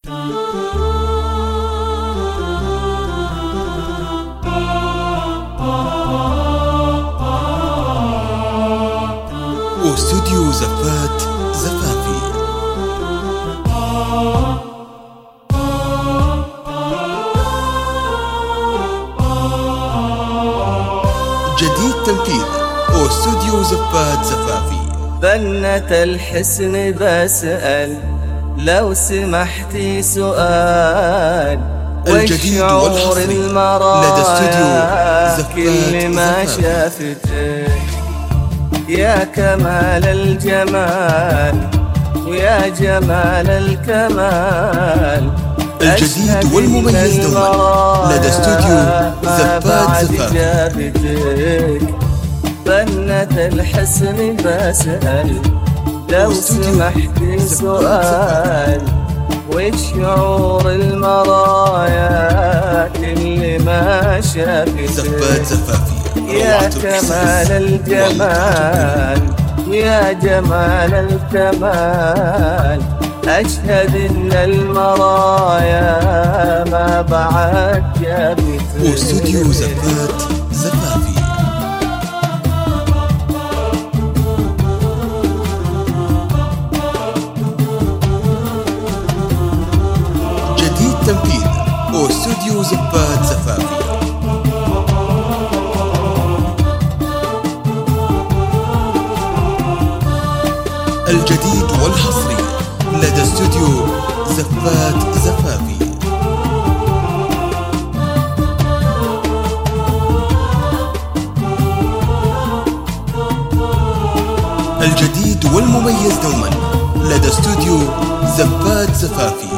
واستوديو زفات زفافي. جديد تنفيذ واستوديو زفات زفافي. بنة الحسن بسأل لو سمحتي سؤال، الجديد والحصري لدى استوديو زفات كل ما شافتك يا كمال الجمال ويا جمال الكمال. الجديد والمميز دوما لدى استوديو زفات زفافي. بنة الحسن بسأل لو سمحتي سؤال، والشعور المرايا كل ما شافتك زفات زفافي. يا كمال الجمال ويا جمال الكمال. أشهد إن المرايا ما بعد جابتك. واستوديو زفات زفافي. جديد تنفيذ واستوديو زفات زفافي. الجديد والحصري لدى استوديو زفات زفافي. الجديد والمميز دوما لدى استوديو زفات زفافي.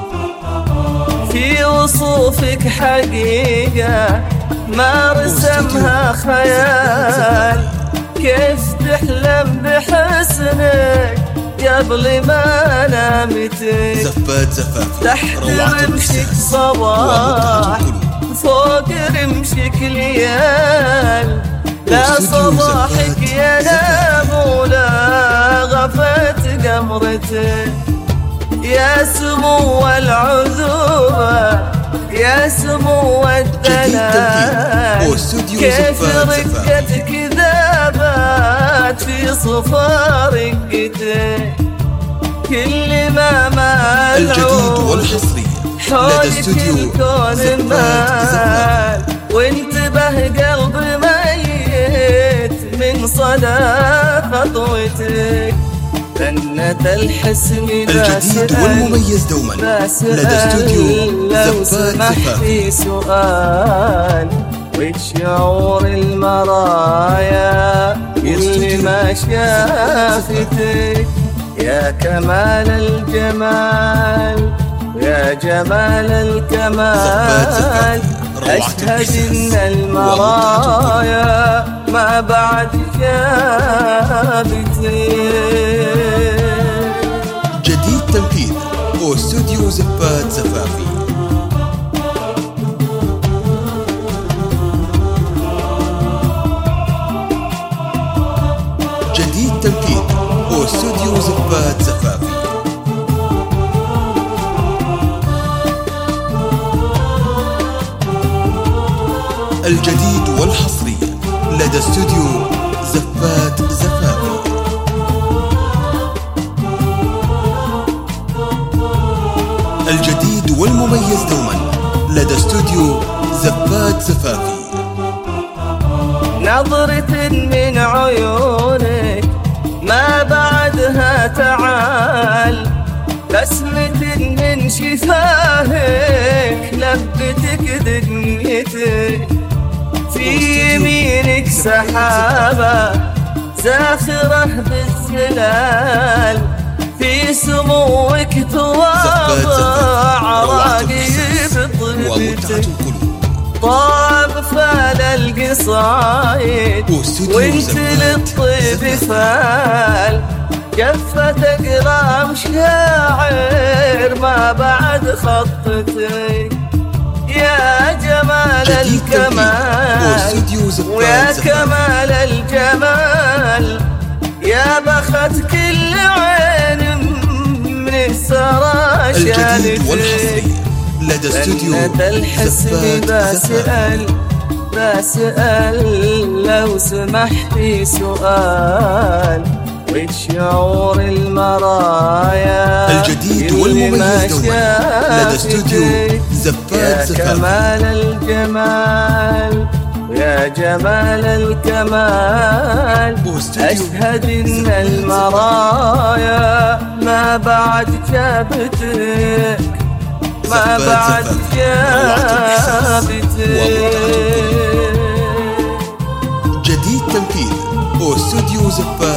في وصوفك حقيقة ما رسمها خيال، كيف تحلم بحسنك قبل ما نامتك. زفات زفافي. تحت رمشك صباح فوق رمشك ليال، لا صباحك ينام ولا غفت قمرتك. يا سمو العذوبة يا سمو الدلال، كيف رقتك ذابت في صفا رقتك. كل ما مال الجديد والحصري لدى استوديو زفات زفافي. وانتبه قلبي ميت من صدى خطوتك. بنة الحسن الجديد والمميز دوما لدى استوديو زفات زفافي. سؤال والشعور المرايا اللي ما شافتك يا كمال الجمال ويا جمال الكمال. أشهد إن المرايا ما بعد جابتك. جديد تنفيذ واستوديو زفات زفافي. جديد تنفيذ واستوديو زفات زفافي. الجديد والحصري لدى استوديو زفات زفافي. الجديد والمميز دوما لدى استوديو زفات زفافي. نظرة من عيونك ما بعدها تعال، بسمة من شفاهك لبتك دنيتك. في يمينك سحابة زاخرة بالزلال، في سموك تواضع راقب طلبتك. طاب فال القصايد وانت للطيب فال، جفت اقرام شاعر ما بعد خطتك. يا جمال الكمال ويا كمال الجمال، يا بخت كل عين من سرى الجديد والحصري لدى استوديو زباد بسأل لو سمحتي سؤال، وش شعور المرايا الجديد والمميز دوما لدى استوديو زباد يا كمال الجمال يا جمال الكمال، أشهد إن المرايا ما بعد جابتك، ما بعد جابتك. جديد تنفيذ استوديو زباد.